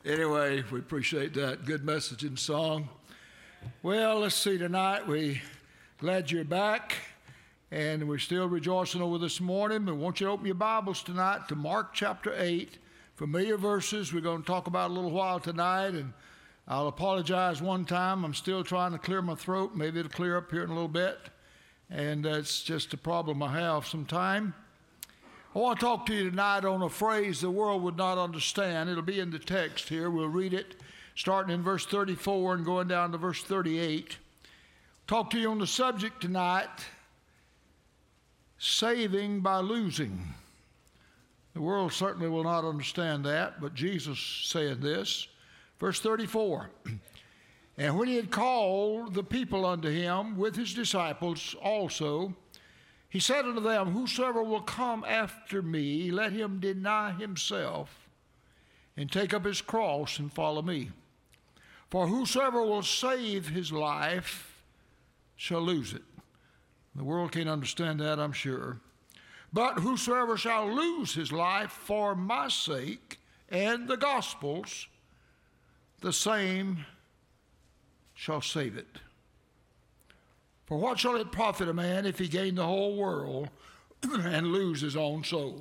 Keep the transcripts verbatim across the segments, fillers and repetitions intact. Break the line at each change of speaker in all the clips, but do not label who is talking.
Anyway, we appreciate that. Good message and song. Well, let's see tonight. We glad you're back, and we're still rejoicing over this morning. We want you to open your Bibles tonight to Mark chapter eight. Familiar verses we're going to talk about a little while tonight, and I'll apologize one time. I'm still trying to clear my throat. Maybe it'll clear up here in a little bit, and that's just a problem I have sometime. I want to talk to you tonight on a phrase the world would not understand. It'll be in the text here. We'll read it starting in verse thirty-four and going down to verse thirty-eight. Talk to you on the subject tonight, saving by losing. The world certainly will not understand that, but Jesus said this. Verse thirty-four, and when he had called the people unto him with his disciples also, he said unto them, whosoever will come after me, let him deny himself and take up his cross and follow me. For whosoever will save his life shall lose it. The world can't understand that, I'm sure. But whosoever shall lose his life for my sake and the gospel's, the same shall save it. For what shall it profit a man if he gain the whole world and lose his own soul?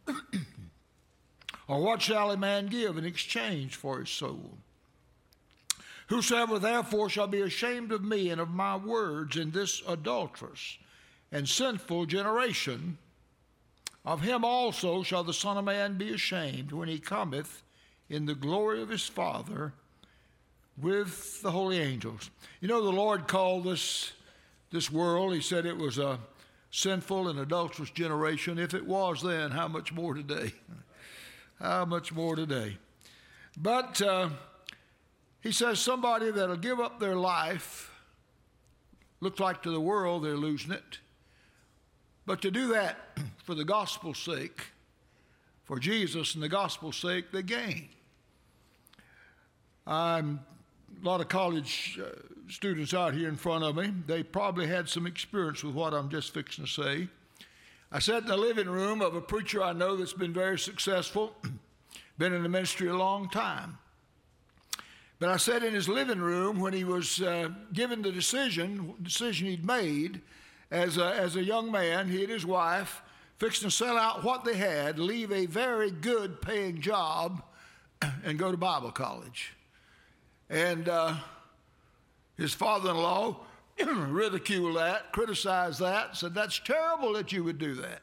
Or what shall a man give in exchange for his soul? Whosoever therefore shall be ashamed of me and of my words in this adulterous and sinful generation, of him also shall the Son of Man be ashamed when he cometh in the glory of his Father with the holy angels. You know, the Lord called this This world, he said it was a sinful and adulterous generation. If it was then, how much more today? How much more today? But uh, he says somebody that'll give up their life, looks like to the world they're losing it, but to do that for the gospel's sake, for Jesus and the gospel's sake, they gain. I'm A lot of college uh, students out here in front of me, they probably had some experience with what I'm just fixing to say. I sat in the living room of a preacher I know that's been very successful, been in the ministry a long time. But I sat in his living room when he was uh, given the decision, decision he'd made as a, as a young man, he and his wife, fixing to sell out what they had, leave a very good paying job, and go to Bible college. And uh, his father-in-law ridiculed that, criticized that, said, that's terrible that you would do that.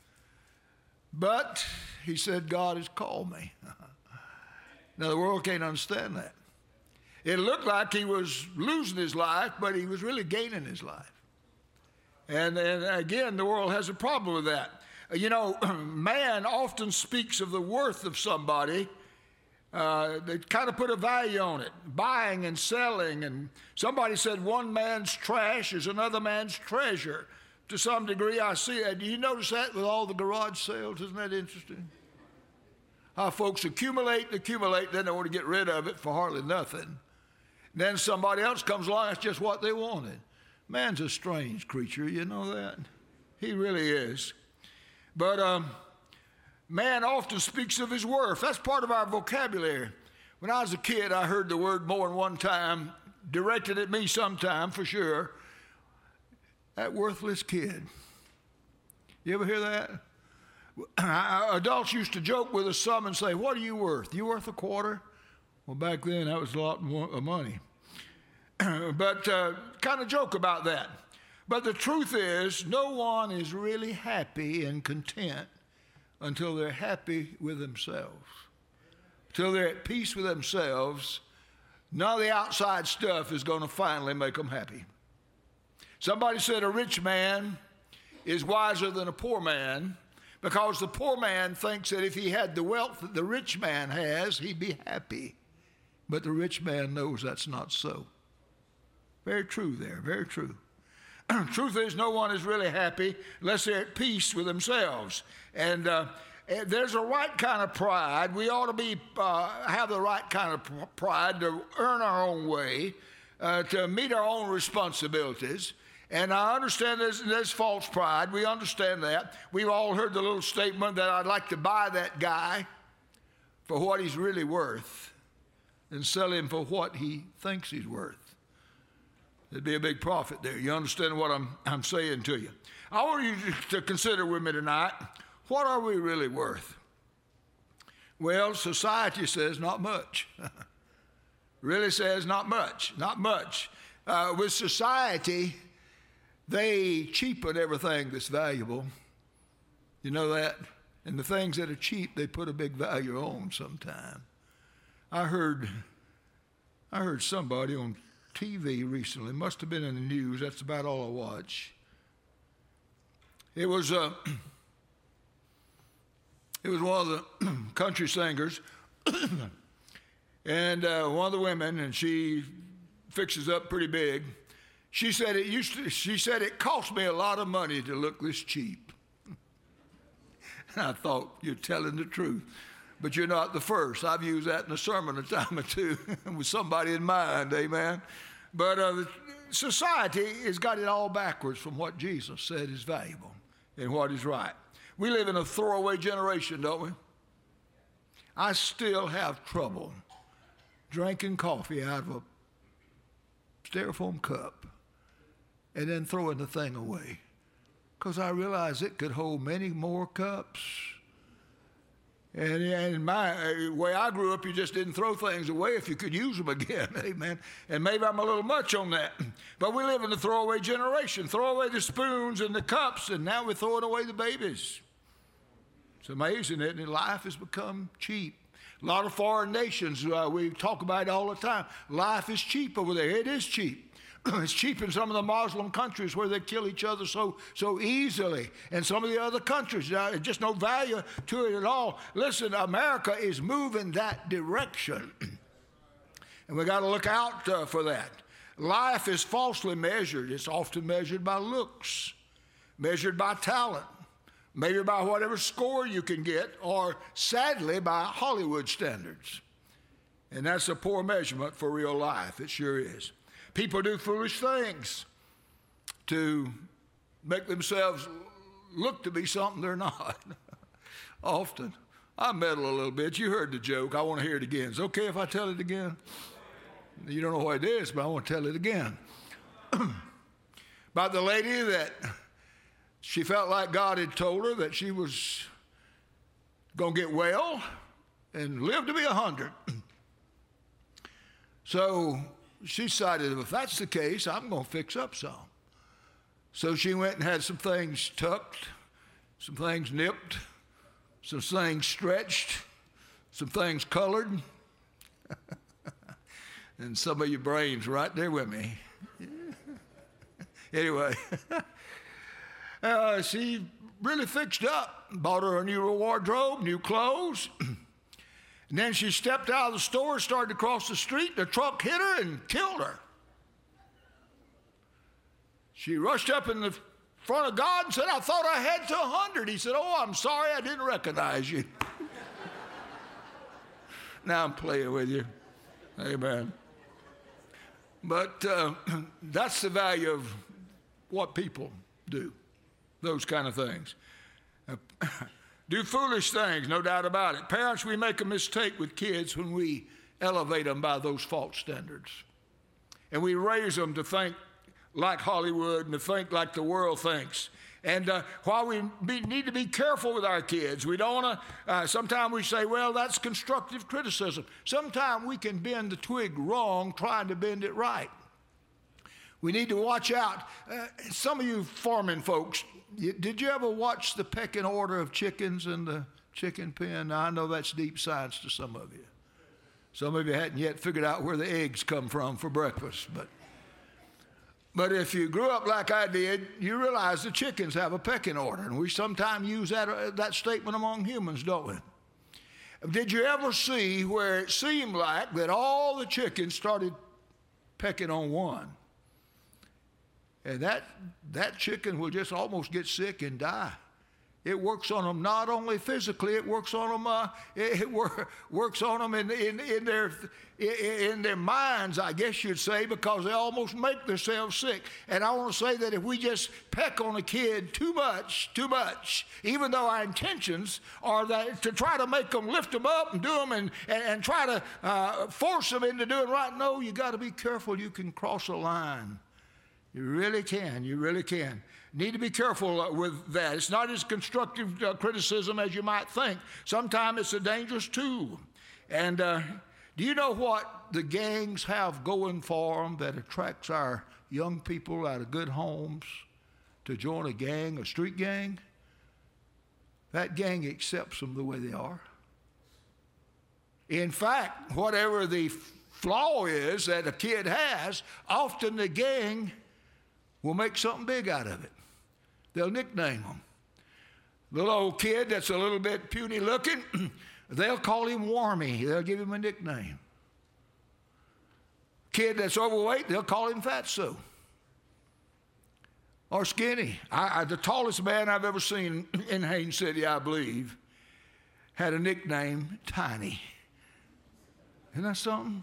But he said, God has called me. Now, the world can't understand that. It looked like he was losing his life, but he was really gaining his life. And, and again, the world has a problem with that. You know, man often speaks of the worth of somebody. Uh, they kind of put a value on it, buying and selling. And somebody said one man's trash is another man's treasure. To some degree, I see it. Do you notice that with all the garage sales? Isn't that interesting? How folks accumulate and accumulate, then they want to get rid of it for hardly nothing. Then somebody else comes along, that's just what they wanted. Man's a strange creature, you know that? He really is. But, um, man often speaks of his worth. That's part of our vocabulary. When I was a kid, I heard the word more than one time, directed at me sometime for sure. That worthless kid. You ever hear that? Adults used to joke with us some and say, what are you worth? You worth a quarter? Well, back then that was a lot more of money. But uh, kind of joke about that. But the truth is, no one is really happy and content until they're happy with themselves. Until they're at peace with themselves, none of the outside stuff is going to finally make them happy. Somebody said a rich man is wiser than a poor man because the poor man thinks that if he had the wealth that the rich man has, he'd be happy. But the rich man knows that's not so. Very true there, very true. Truth is, no one is really happy unless they're at peace with themselves. And uh, there's a right kind of pride. We ought to be uh, have the right kind of pride to earn our own way, uh, to meet our own responsibilities. And I understand there's, there's false pride. We understand that. We've all heard the little statement that I'd like to buy that guy for what he's really worth. and sell him for what he thinks he's worth. There'd be a big profit there. You understand what I'm, I'm saying to you? I want you to consider with me tonight, what are we really worth? Well, society says not much. Really says not much, not much. Uh, with society, they cheapen everything that's valuable. You know that? And the things that are cheap, they put a big value on sometime. I heard, I heard somebody on T V recently, must have been in the news, that's about all I watch. It was, uh, it was one of the country singers, and uh, one of the women, and she fixes up pretty big. She said it used to, she said it cost me a lot of money to look this cheap. And I thought, you're telling the truth. But you're not the first. I've used that in a sermon a time or two with somebody in mind, amen. But uh, society has got it all backwards from what Jesus said is valuable and what is right. We live in a throwaway generation, don't we? I still have trouble drinking coffee out of a styrofoam cup and then throwing the thing away, because I realize it could hold many more cups. And in my uh, way I grew up, you just didn't throw things away if you could use them again, amen. And maybe I'm a little much on that. But we live in the throwaway generation. Throw away the spoons and the cups, and now we're throwing away the babies. It's amazing, isn't it? Life has become cheap. A lot of foreign nations, uh, we talk about it all the time. Life is cheap over there. It is cheap. It's cheap in some of the Muslim countries where they kill each other so so easily. And some of the other countries, uh, just no value to it at all. Listen, America is moving that direction. And we got to look out uh, for that. Life is falsely measured. It's often measured by looks, measured by talent, maybe by whatever score you can get, or sadly by Hollywood standards. And that's a poor measurement for real life. It sure is. People do foolish things to make themselves look to be something they're not. Often. I meddle a little bit. You heard the joke. I want to hear it again. Is it okay if I tell it again? You don't know what it is, but I want to tell it again. About the lady that she felt like God had told her that she was going to get well and live to be a hundred. So she decided, if that's the case, I'm going to fix up some. So she went and had some things tucked, some things nipped, some things stretched, some things colored. And some of your brains right there with me. Anyway, uh, she really fixed up, bought her a new wardrobe, new clothes. And then she stepped out of the store, started to cross the street, and a truck hit her and killed her. She rushed up in the front of God and said, I thought I had to a hundred. He said, oh, I'm sorry, I didn't recognize you. Now I'm playing with you. Amen. But uh, that's the value of what people do, those kind of things. Uh, Do foolish things, no doubt about it. Parents, we make a mistake with kids when we elevate them by those false standards. And we raise them to think like Hollywood and to think like the world thinks. And uh, while we be, need to be careful with our kids, we don't want to, uh, sometimes we say, well, that's constructive criticism. Sometimes we can bend the twig wrong trying to bend it right. We need to watch out. Uh, some of you farming folks, you, did you ever watch the pecking order of chickens in the chicken pen? Now, I know that's deep science to some of you. Some of you hadn't yet figured out where the eggs come from for breakfast. But, but if you grew up like I did, you realize the chickens have a pecking order. And we sometimes use that, uh, that statement among humans, don't we? Did you ever see where it seemed like that all the chickens started pecking on one? And that, that chicken will just almost get sick and die. It works on them not only physically, it works on them, uh, it, it wor- works on them in, in, in, their, in, in their minds, I guess you'd say, because they almost make themselves sick. And I want to say that if we just peck on a kid too much, too much, even though our intentions are that to try to make them, lift them up and do them and, and, and try to uh, force them into doing right, no, you got to be careful. You can cross a line. You really can. You really can. Need to be careful uh, with that. It's not as constructive uh, criticism as you might think. Sometimes it's a dangerous tool. And uh, do you know what the gangs have going for them that attracts our young people out of good homes to join a gang, a street gang? That gang accepts them the way they are. In fact, whatever the flaw is that a kid has, often the gang will make something big out of it. They'll nickname them. Little old kid that's a little bit puny looking, they'll call him Wormy. They'll give him a nickname. Kid that's overweight, they'll call him Fatso. Or Skinny. I, I, the tallest man I've ever seen in Haines City, I believe, had a nickname, Tiny. Isn't that something?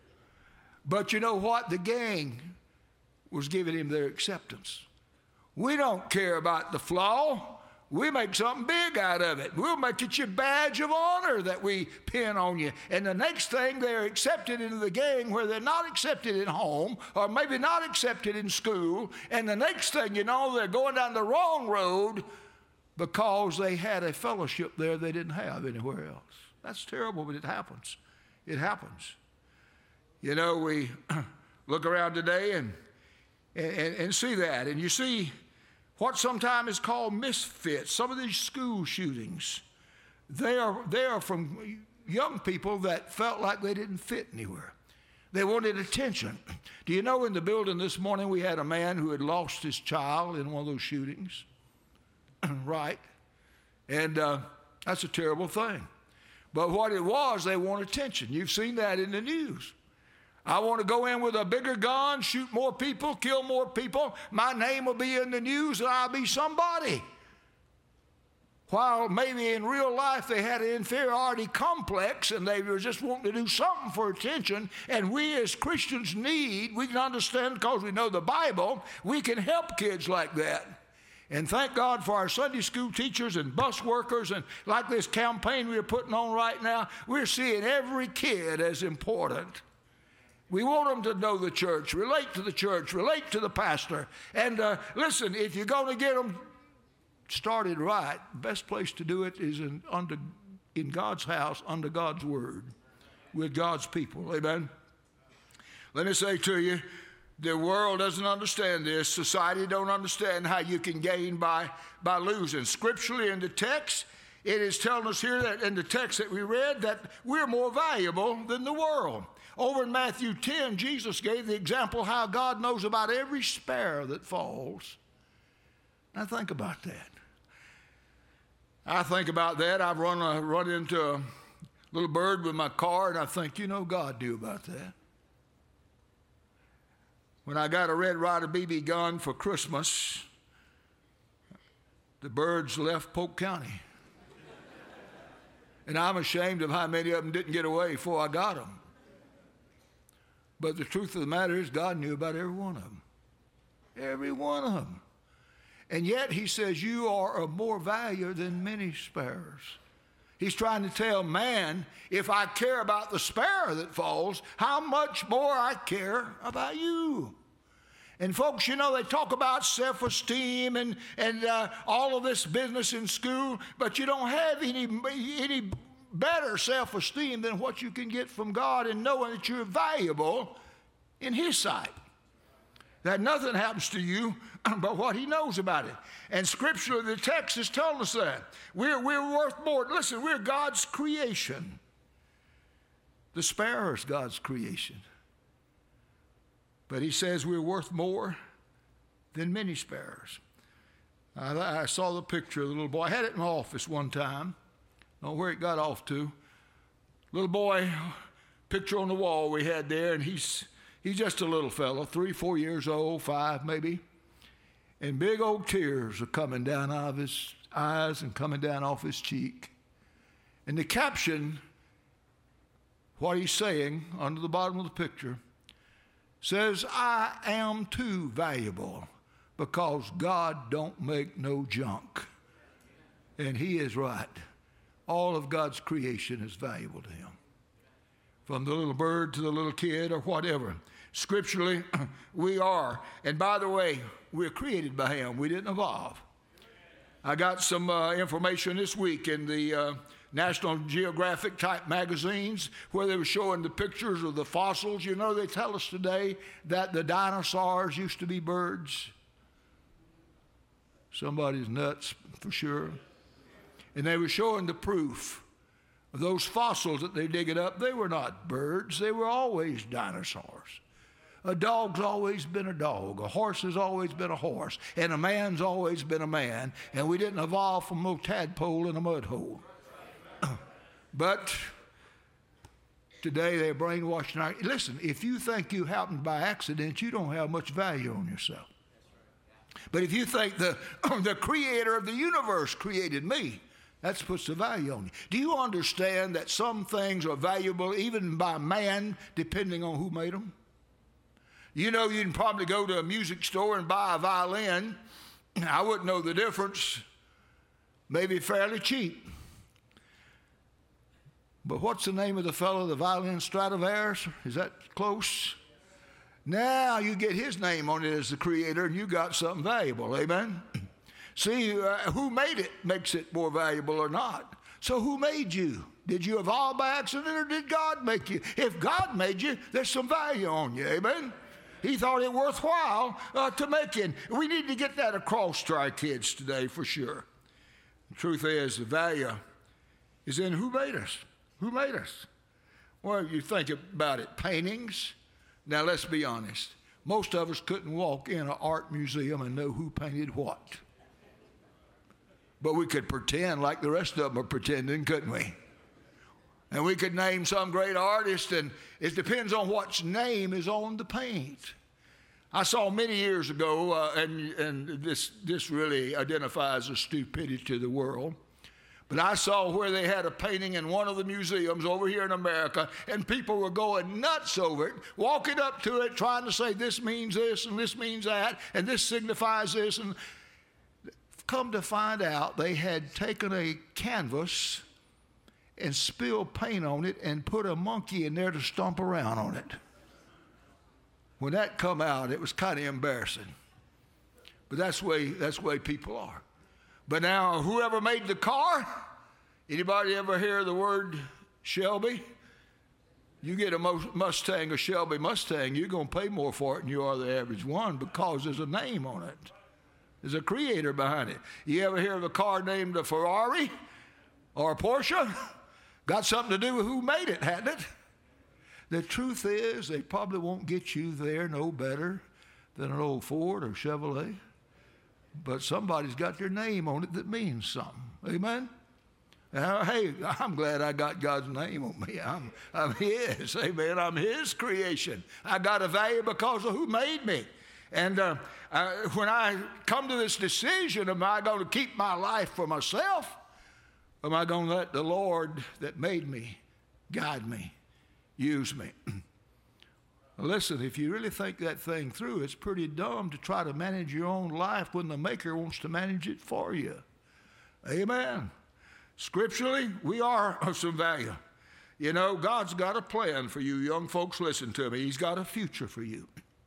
But you know what? The gang was giving him their acceptance. We don't care about the flaw. We make something big out of it. We'll make it your badge of honor that we pin on you. And the next thing, they're accepted into the gang where they're not accepted at home or maybe not accepted in school. And the next thing you know, they're going down the wrong road because they had a fellowship there they didn't have anywhere else. That's terrible, but it happens. It happens. You know, we look around today and And, and see that. And you see what sometimes is called misfits. Some of these school shootings, they are, they are from young people that felt like they didn't fit anywhere. They wanted attention. Do you know in the building this morning we had a man who had lost his child in one of those shootings? Right? And uh, that's a terrible thing. But what it was, they want attention. You've seen that in the news. I want to go in with a bigger gun, shoot more people, kill more people. My name will be in the news and I'll be somebody. While maybe in real life they had an inferiority complex and they were just wanting to do something for attention. And we as Christians need, we can understand because we know the Bible, we can help kids like that. And thank God for our Sunday school teachers and bus workers and like this campaign we're putting on right now, we're seeing every kid as important. We want them to know the church, relate to the church, relate to the pastor. And uh, listen, if you're going to get them started right, the best place to do it is in, under, in God's house, under God's word, with God's people. Amen? Let me say to you, the world doesn't understand this. Society don't understand how you can gain by, by losing. Scripturally in the text, it is telling us here that in the text that we read that we're more valuable than the world. Over in Matthew ten, Jesus gave the example how God knows about every sparrow that falls. Now think about that. I think about that. I've run, a, run into a little bird with my car, and I think, you know, God knew about that. When I got a Red Ryder B B gun for Christmas, the birds left Polk County. And I'm ashamed of how many of them didn't get away before I got them. But the truth of the matter is God knew about every one of them. Every one of them. And yet he says, you are of more value than many sparrows. He's trying to tell man, if I care about the sparrow that falls, how much more I care about you. And folks, you know, they talk about self-esteem and, and uh, all of this business in school, but you don't have any, any better self-esteem than what you can get from God and knowing that you're valuable in his sight. That nothing happens to you but what he knows about it. And scripturally, the text is telling us that. We're, we're worth more. Listen, we're God's creation. The sparrow is God's creation. But he says we're worth more than many sparrows. I, I saw the picture of the little boy. I had it in my office one time. I don't know where it got off to. Little boy, picture on the wall we had there, and he's he's just a little fellow, three, four years old, five maybe. And big old tears are coming down out of his eyes and coming down off his cheek. And the caption, what he's saying under the bottom of the picture, says, I am too valuable because God don't make no junk. And he is right. All of God's creation is valuable to him. From the little bird to the little kid or whatever. Scripturally, we are. And by the way, we're created by him. We didn't evolve. I got some uh, information this week in the uh, National Geographic type magazines where they were showing the pictures of the fossils. You know, they tell us today that the dinosaurs used to be birds. Somebody's nuts for sure. And they were showing the proof of those fossils that they dig it up. They were not birds. They were always dinosaurs. A dog's always been a dog. A horse has always been a horse. And a man's always been a man. And we didn't evolve from a tadpole in a mud hole. But today they're brainwashing our... Listen, if you think you happened by accident, you don't have much value on yourself. But if you think the, the creator of the universe created me, that puts the value on you. Do you understand that some things are valuable even by man, depending on who made them? You know, you can probably go to a music store and buy a violin. I wouldn't know the difference. Maybe fairly cheap. But what's the name of the fellow, the violin Stradivarius? Is that close? Now you get his name on it as the creator, and you got something valuable. Amen? See, uh, who made it makes it more valuable or not. So who made you? Did you evolve by accident, or did God make you? If God made you, there's some value on you. Amen? He thought it worthwhile uh, to make it. We need to get that across to our kids today for sure. The truth is, the value is in who made us. Who made us? Well, you think about it, paintings. Now, let's be honest. Most of us couldn't walk in an art museum and know who painted what. But we could pretend like the rest of them are pretending, couldn't we? And we could name some great artist, and it depends on what name is on the paint. I saw many years ago, uh, and, and this, this really identifies as stupidity to the world, but I saw where they had a painting in one of the museums over here in America, and people were going nuts over it, walking up to it, trying to say this means this, and this means that, and this signifies this. And come to find out, they had taken a canvas and spilled paint on it and put a monkey in there to stomp around on it. When that come out, it was kind of embarrassing. But that's the way, that's the way people are. But now, whoever made the car, anybody ever hear the word Shelby? You get a Mustang, a Shelby Mustang, you're going to pay more for it than you are the average one because there's a name on it. There's a creator behind it. You ever hear of a car named a Ferrari or a Porsche? Got something to do with who made it, hadn't it? The truth is, they probably won't get you there no better than an old Ford or Chevrolet. But somebody's got their name on it that means something. Amen? Uh, hey, I'm glad I got God's name on me. I'm, I'm his. Amen. I'm his creation. I got a value because of who made me. And uh, uh, when I come to this decision, am I going to keep my life for myself? Or am I going to let the Lord that made me guide me, use me? Listen, if you really think that thing through, it's pretty dumb to try to manage your own life when the Maker wants to manage it for you. Amen. Scripturally, we are of some value. You know, God's got a plan for you. Young folks, listen to me. He's got a future for you.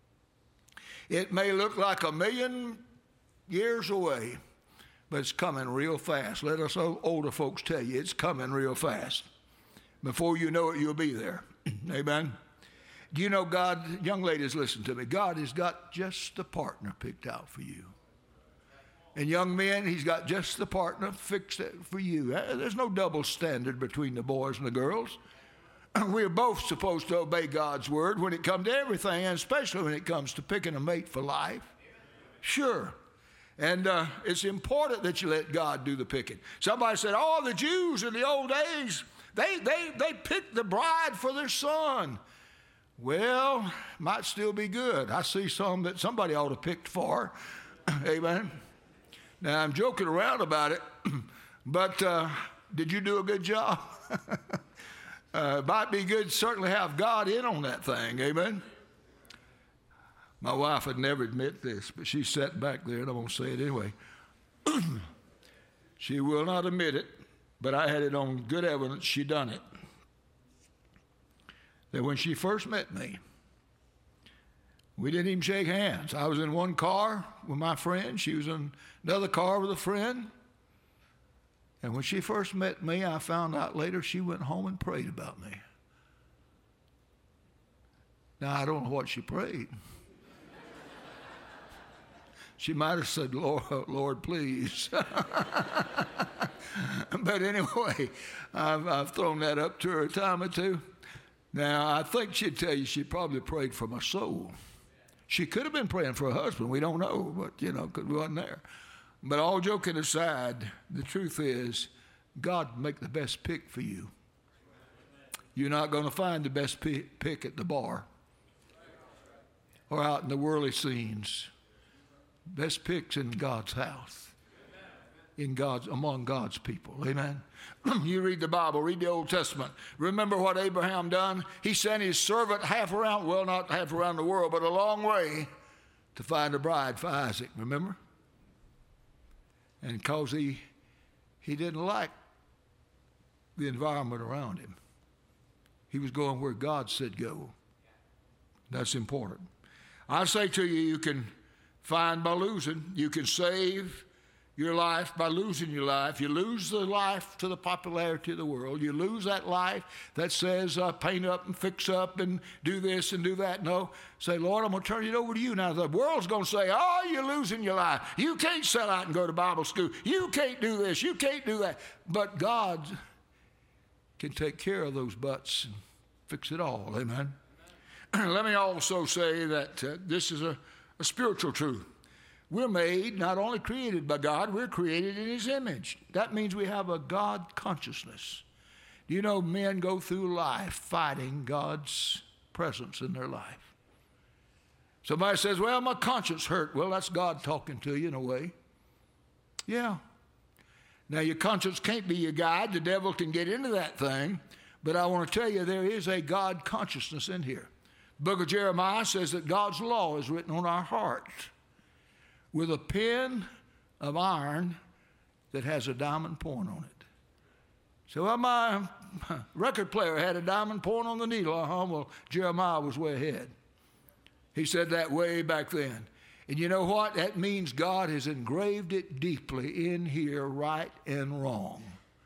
It may look like a million years away, but it's coming real fast. Let us older folks tell you, it's coming real fast. Before you know it, you'll be there. Amen. Do you know God, young ladies, listen to me. God has got just the partner picked out for you. And young men, he's got just the partner fixed for you. There's no double standard between the boys and the girls. We're both supposed to obey God's word when it comes to everything, and especially when it comes to picking a mate for life. Sure. And uh, it's important that you let God do the picking. Somebody said, oh, the Jews in the old days, they, they, they picked the bride for their son. Well, might still be good. I see some that somebody ought to pick for. Amen. Now, I'm joking around about it, but uh, did you do a good job? uh, it might be good to certainly have God in on that thing, amen? My wife would never admit this, but she's sitting back there, and I'm going to say it anyway. She will not admit it, but I had it on good evidence she done it. That when she first met me, we didn't even shake hands. I was in one car with my friend. She was in another car with a friend. And when she first met me, I found out later she went home and prayed about me. Now, I don't know what she prayed. She might have said, Lord, Lord, please. But anyway, I've, I've thrown that up to her a time or two. Now, I think she'd tell you she probably prayed for my soul. She could have been praying for her husband. We don't know, but, you know, because we wasn't there. But all joking aside, the truth is, God make the best pick for you. You're not going to find the best pick at the bar or out in the worldly scenes. Best picks in God's house, in God's among God's people. Amen. You read the Bible, read the Old Testament. Remember what Abraham done? He sent his servant half around, well, not half around the world, but a long way to find a bride for Isaac. Remember? And because he he didn't like the environment around him, he was going where God said go. That's important. I say to you, you can find by losing. You can save your life by losing your life. You lose the life to the popularity of the world. You lose that life that says uh, paint up and fix up and do this and do that. No, say, Lord, I'm going to turn it over to you. Now, the world's going to say, oh, you're losing your life. You can't sell out and go to Bible school. You can't do this. You can't do that. But God can take care of those buts and fix it all. Amen. Let me also say that uh, this is a A spiritual truth. We're made, not only created by God, we're created in his image. That means we have a God consciousness. Do you know men go through life fighting God's presence in their life? Somebody says, well, my conscience hurt. Well, that's God talking to you in a way. Yeah. Now, your conscience can't be your guide. The devil can get into that thing. But I want to tell you, there is a God consciousness in here. The book of Jeremiah says that God's law is written on our hearts with a pen of iron that has a diamond point on it. So, well, my record player had a diamond point on the needle. Uh-huh. Well, Jeremiah was way ahead. He said that way back then. And you know what? That means God has engraved it deeply in here, right and wrong.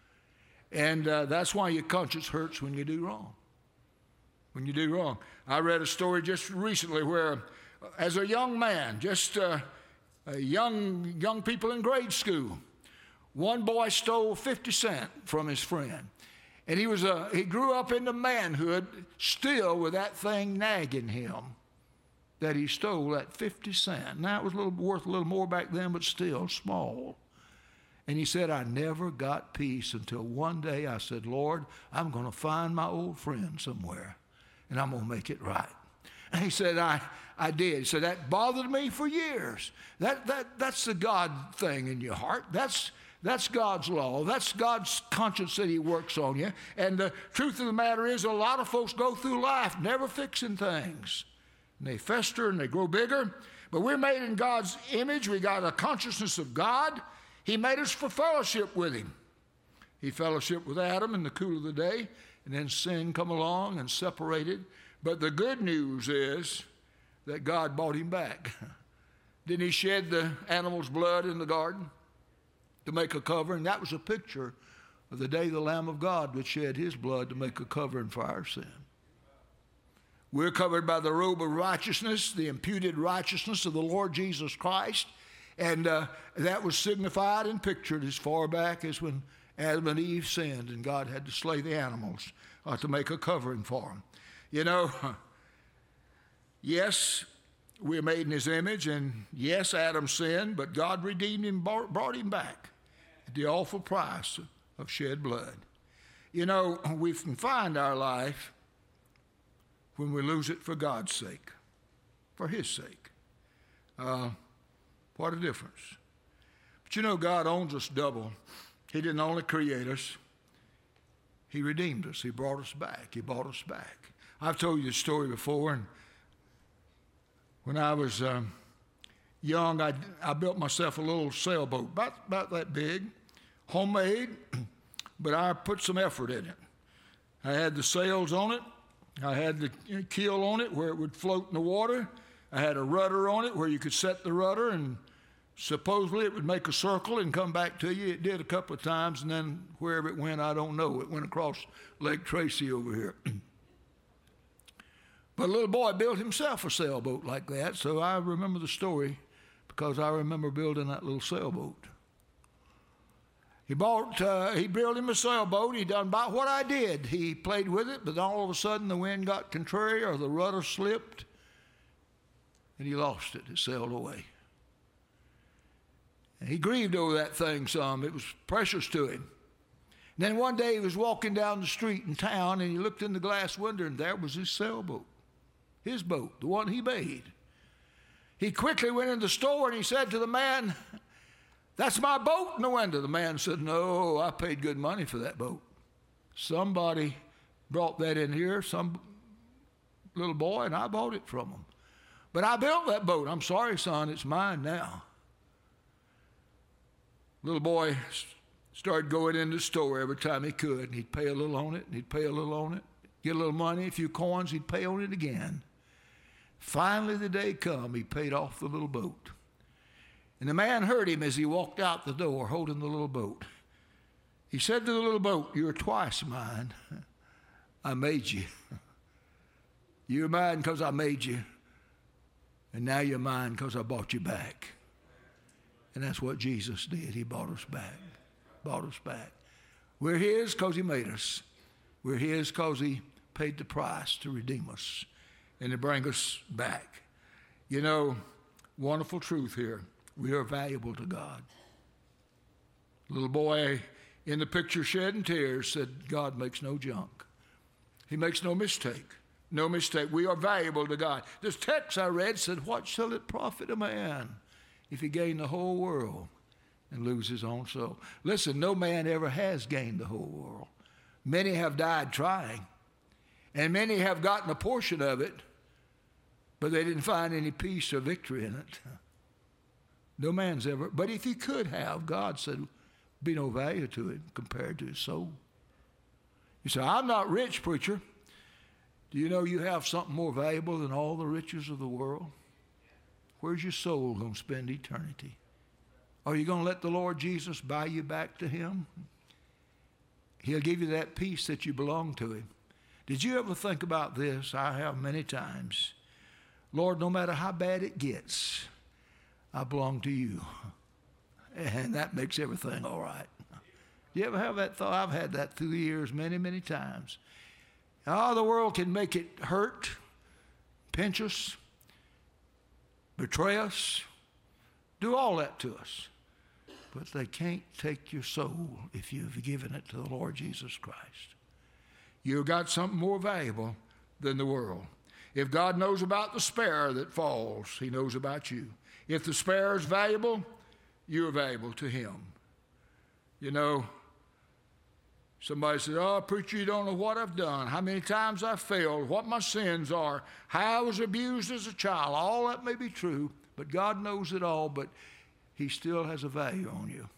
And uh, that's why your conscience hurts when you do wrong. When you do wrong. I read a story just recently where, as a young man, just uh, a young young people in grade school, one boy stole fifty cents from his friend. And he was a, he grew up into manhood still with that thing nagging him that he stole that fifty cents. Now, it was a little, worth a little more back then, but still small. And he said, I never got peace until one day I said, Lord, I'm going to find my old friend somewhere, and I'm going to make it right. And he said, I, I did. He said, that bothered me for years. That, that, that's the God thing in your heart. That's, that's God's law. That's God's conscience that he works on you. And the truth of the matter is, a lot of folks go through life never fixing things. And they fester and they grow bigger. But we're made in God's image. We got a consciousness of God. He made us for fellowship with him. He fellowshiped with Adam in the cool of the day, and then sin come along and separated. But the good news is that God bought him back. Didn't he shed the animal's blood in the garden to make a covering? That was a picture of the day the Lamb of God would shed his blood to make a covering for our sin. We're covered by the robe of righteousness, the imputed righteousness of the Lord Jesus Christ. And uh, that was signified and pictured as far back as when Adam and Eve sinned and God had to slay the animals uh, to make a covering for them. You know, yes, we're made in his image, and yes, Adam sinned, but God redeemed him, brought him back at the awful price of shed blood. You know, we can find our life when we lose it for God's sake, for his sake. Uh, what a difference. But you know, God owns us double. He didn't only create us, He redeemed us. He brought us back. He bought us back. I've told you this story before, and when I was um, young, I, I built myself a little sailboat, about, about that big, homemade, but I put some effort in it. I had the sails on it. I had the keel on it where it would float in the water. I had a rudder on it where you could set the rudder, and supposedly it would make a circle and come back to you. It did a couple of times, and then wherever it went, I don't know. It went across Lake Tracy over here. But a little boy built himself a sailboat like that, so I remember the story because I remember building that little sailboat. He bought, uh, he built him a sailboat. He done about what I did. He played with it, but all of a sudden the wind got contrary or the rudder slipped, and he lost it. It sailed away. And he grieved over that thing some. It was precious to him. And then one day he was walking down the street in town, and he looked in the glass window, and there was his sailboat, his boat, the one he made. He quickly went in the store, and he said to the man, "That's my boat in the window." The man said, "No, I paid good money for that boat. Somebody brought that in here, some little boy, and I bought it from him. But I built that boat. I'm sorry, son, it's mine now." Little boy started going in the store every time he could, and he'd pay a little on it, and he'd pay a little on it, get a little money, a few coins, he'd pay on it again. Finally, the day come, he paid off the little boat. And the man heard him as he walked out the door holding the little boat. He said to the little boat, "You're twice mine. I made you. You're mine because I made you. And now you're mine because I bought you back." And that's what Jesus did. He bought us back. Bought us back. We're His because He made us. We're His because He paid the price to redeem us and to bring us back. You know, wonderful truth here. We are valuable to God. Little boy in the picture shedding tears said, "God makes no junk. He makes no mistake. No mistake. We are valuable to God." This text I read said, "What shall it profit a man if he gain the whole world and lose his own soul?" Listen, no man ever has gained the whole world. Many have died trying, and many have gotten a portion of it, but they didn't find any peace or victory in it. No man's ever, but if he could have, God said, be no value to it compared to his soul. You say, "I'm not rich, preacher." Do you know you have something more valuable than all the riches of the world? Where's your soul going to spend eternity? Are you going to let the Lord Jesus buy you back to Him? He'll give you that peace that you belong to Him. Did you ever think about this? I have many times. Lord, no matter how bad it gets, I belong to You. And that makes everything all right. Do you ever have that thought? I've had that through the years many, many times. Oh, the world can make it hurt, pinch us, betray us, do all that to us. But they can't take your soul if you've given it to the Lord Jesus Christ. You've got something more valuable than the world. If God knows about the sparrow that falls, He knows about you. If the sparrow is valuable, you're valuable to Him. You know, somebody said, "Oh, preacher, you don't know what I've done, how many times I've failed, what my sins are, how I was abused as a child." All that may be true, but God knows it all, but He still has a value on you.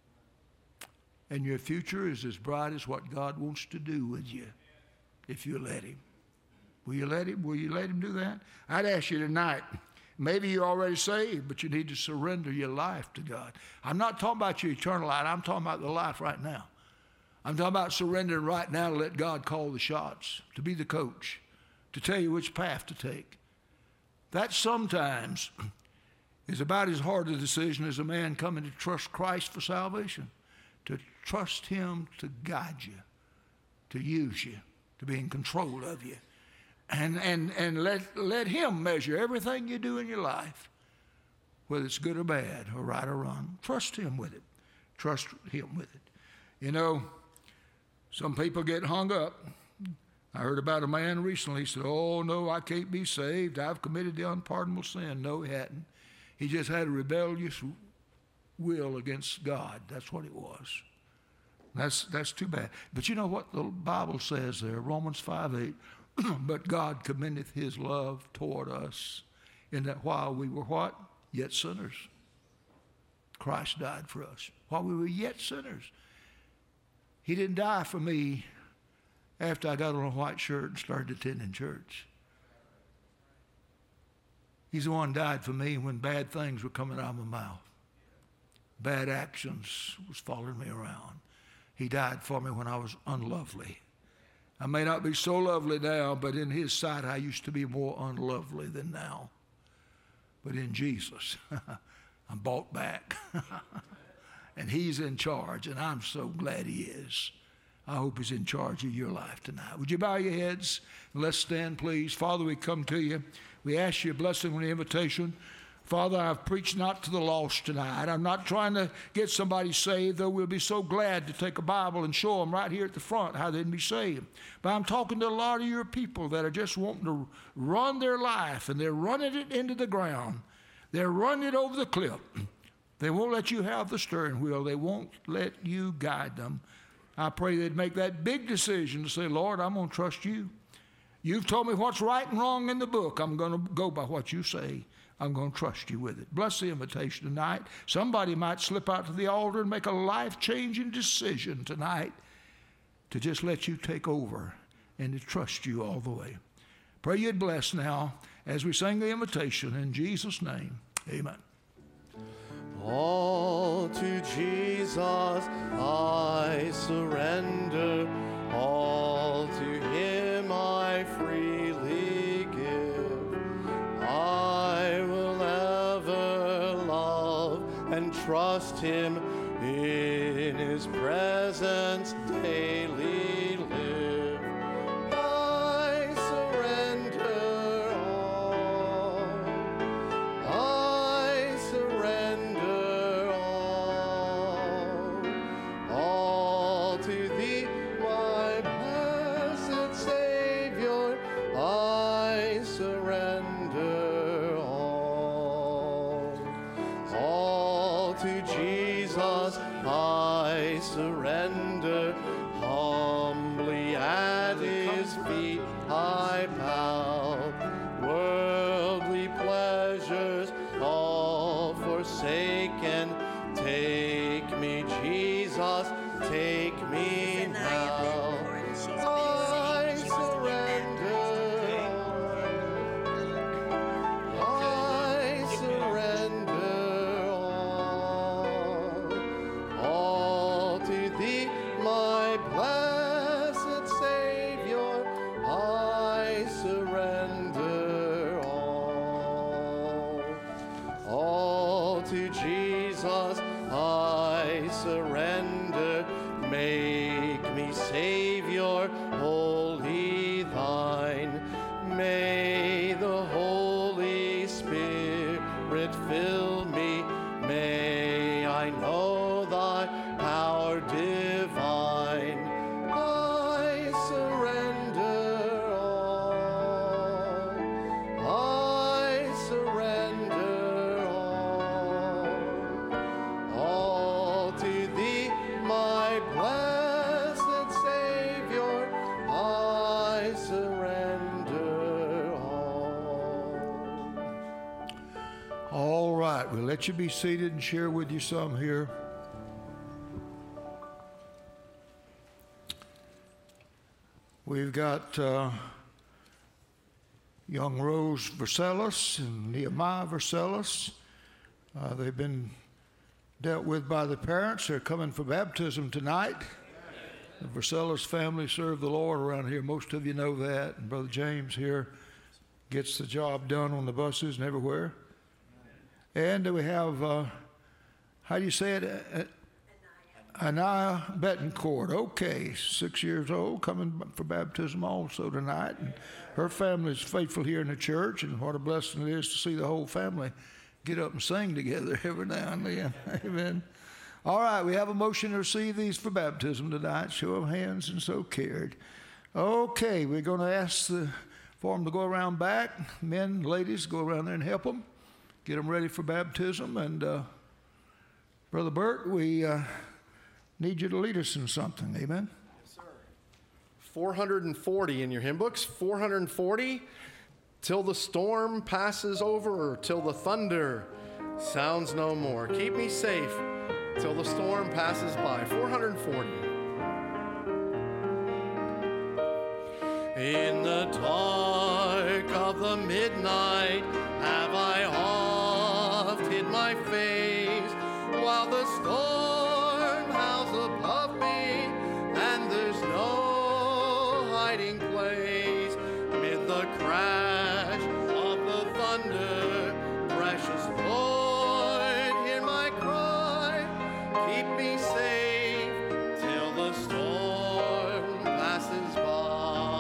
And your future is as bright as what God wants to do with you if you let Him. Will you let Him? Will you let Him do that? I'd ask you tonight, maybe you're already saved, but you need to surrender your life to God. I'm not talking about your eternal life. I'm talking about the life right now. I'm talking about surrendering right now to let God call the shots, to be the coach, to tell you which path to take. That sometimes is about as hard a decision as a man coming to trust Christ for salvation, to trust Him to guide you, to use you, to be in control of you. And, and, and let, let Him measure everything you do in your life, whether it's good or bad, or right or wrong. Trust Him with it. Trust Him with it. You know, some people get hung up. I heard about a man recently. He said, "Oh, no, I can't be saved. I've committed the unpardonable sin." No, he hadn't. He just had a rebellious will against God. That's what it was. That's, that's too bad. But you know what the Bible says there, Romans five eight, but God commendeth his love toward us in that while we were what? Yet sinners. Christ died for us. While we were yet sinners. He didn't die for me after I got on a white shirt and started attending church. He's the one who died for me when bad things were coming out of my mouth. Bad actions was following me around. He died for me when I was unlovely. I may not be so lovely now, but in his sight I used to be more unlovely than now. But in Jesus, I'm bought back. And he's in charge, and I'm so glad he is. I hope he's in charge of your life tonight. Would you bow your heads and let's stand, please. Father, we come to you. We ask you a blessing and an invitation. Father, I've preached not to the lost tonight. I'm not trying to get somebody saved, though we'll be so glad to take a Bible and show them right here at the front how they can be saved. But I'm talking to a lot of your people that are just wanting to run their life, and they're running it into the ground. They're running it over the cliff. They won't let you have the steering wheel. They won't let you guide them. I pray they'd make that big decision to say, Lord, I'm going to trust you. You've told me what's right and wrong in the book. I'm going to go by what you say. I'm going to trust you with it. Bless the invitation tonight. Somebody might slip out to the altar and make a life-changing decision tonight to just let you take over and to trust you all the way. Pray you'd bless now as we sing the invitation. In Jesus' name, amen.
All to Jesus I surrender, all to him I freely give. I will ever love and trust him, in his presence daily live. I surrender all, I surrender all, all to thee, my blessed Savior, I surrender all. All to Jesus I surrender, humbly at his feet I bow. Worldly pleasures all forsaken, take me, Jesus, take me now. I surrender, I surrender all, all to thee, my blessed Savior, I surrender all. All to Jesus I surrender, make me Savior wholly thine. May the Holy Spirit fill me, may I know thy power divine. I surrender all, I surrender all, all to thee, my blessed Savior, I surrender all.
All right, we'll let you be seated and share with you some here. We've got uh, young Rose Versailles and Nehemiah Versailles. Uh, they've been dealt with by the parents. They're coming for baptism tonight. The Versailles family serve the Lord around here. Most of you know that. And Brother James here gets the job done on the buses and everywhere. And we have, uh, how do you say it? Uh, Anaya Betancourt. Okay, six years old, coming for baptism also tonight. And her family is faithful here in the church, and what a blessing it is to see the whole family get up and sing together every now and then. Amen. All right, we have a motion to receive these for baptism tonight. Show of hands and so carried. Okay, we're going to ask the, for them to go around back. Men, ladies, go around there and help them. Get them ready for baptism. And uh, Brother Bert, we uh, need you to lead us in something. Amen?
Yes, sir. four hundred forty in your hymn books. four hundred forty, till the storm passes over, or till the thunder sounds no more. Keep me safe till the storm passes by. four hundred forty. In the dark of the midnight have I oft hid my face, while the storm howls above me, and there's no hiding place. Mid the crash of the thunder, precious Lord, hear my cry. Keep me safe till the storm passes by.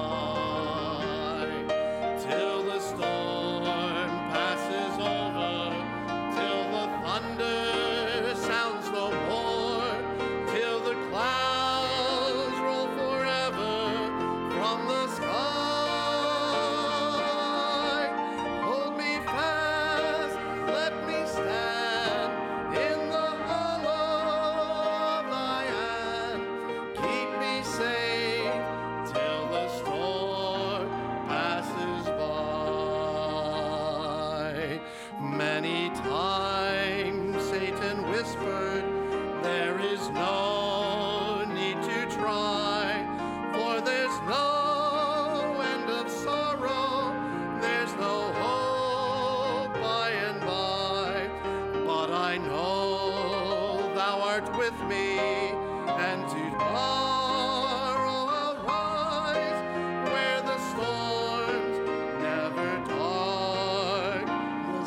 Till the storm passes over, till the thunder sounds no more, till the clouds roll forever from the sky. Hold me fast, let me stand in the hollow of thy hand. Keep me safe till the storm passes by. Many times Satan whispered, there is no need to try, for there's no end of sorrow, there's no hope by and by. But I know thou art with me, and tomorrow I'll rise where the storms never dark the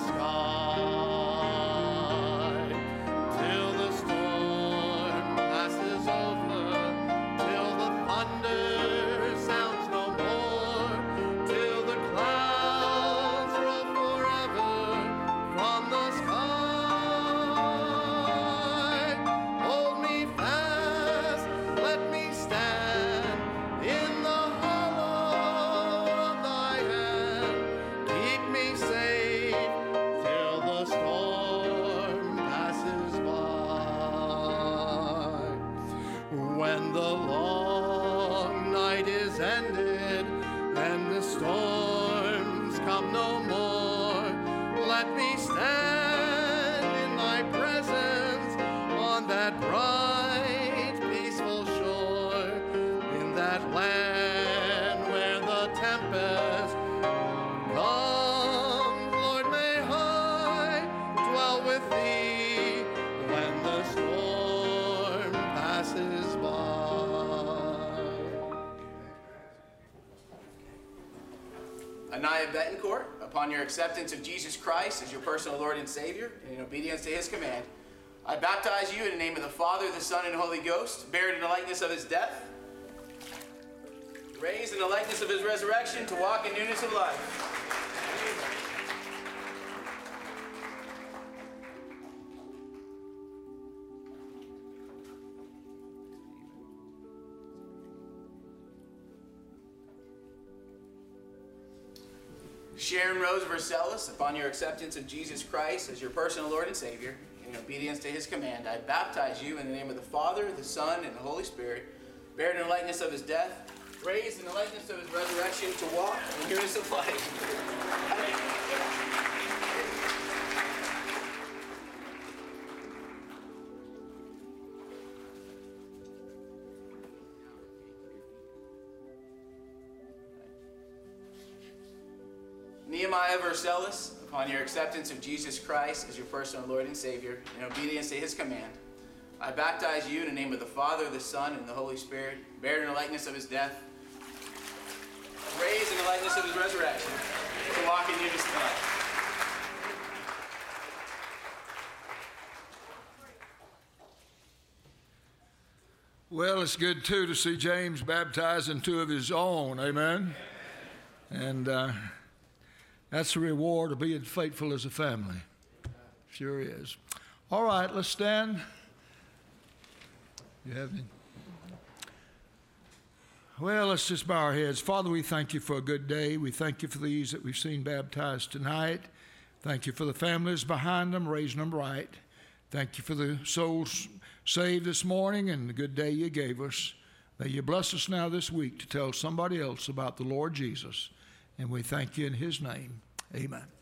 sky. Till the storm passes over, till the thunder sounds no more, till the clouds roll forever from the sky. Hold me fast, let me stand in the hollow of thy hand. Keep me safe till the storm passes by. When the long night is ended and the storms come no more, let me stand in thy presence on that bright, peaceful shore, in that land where the tempest comes. Lord, may I dwell with thee when the storm passes by.
Anaya Betancourt, upon your acceptance of Jesus Christ as your personal Lord and Savior, and in obedience to his command, I baptize you in the name of the Father, the Son, and Holy Ghost, buried in the likeness of his death, raised in the likeness of his resurrection, to walk in newness of life. Sharon Rose Vercellus, upon your acceptance of Jesus Christ as your personal Lord and Savior, in obedience to his command, I baptize you in the name of the Father, the Son, and the Holy Spirit, buried in the likeness of his death, raised in the likeness of his resurrection, to walk in newness of life. Nehemiah Vercellus, upon your acceptance of Jesus Christ as your personal Lord and Savior, in obedience to his command, I baptize you in the name of the Father, the Son, and the Holy Spirit, buried in the likeness of his death, raised in the likeness of his resurrection, to walk in newness of life.
Well, it's good, too, to see James baptizing two of his own. Amen? And uh, that's the reward of being faithful as a family. Sure is. All right, let's stand. You have any? Well, let's just bow our heads. Father, we thank you for a good day. We thank you for these that we've seen baptized tonight. Thank you for the families behind them, raising them right. Thank you for the souls saved this morning and the good day you gave us. May you bless us now this week to tell somebody else about the Lord Jesus. And we thank you in his name. Amen.